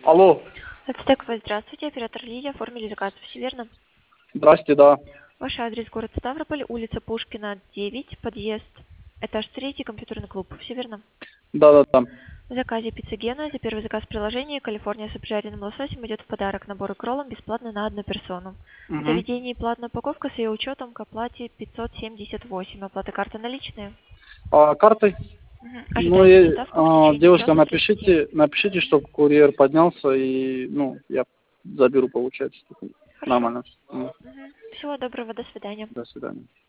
Алло. Ацтекова, здравствуйте, оператор Лилия, оформили заказ, все верно? Здрасте, да. Ваш адрес город Ставрополь, улица Пушкина, 9, подъезд, этаж 3, компьютерный клуб, все верно? Да. В заказе пицца Гена, за первый заказ приложения Калифорния с обжаренным лососем идет в подарок набор к роллам бесплатно на одну персону. В Угу. заведении платная упаковка с ее учетом к оплате 578, оплата карты наличные. Картой? Ну Ожидаете и, доставку в течение девушка, часа 30. напишите, чтобы курьер поднялся и, я заберу, получается. Хорошо. Нормально. Всего доброго, до свидания. До свидания.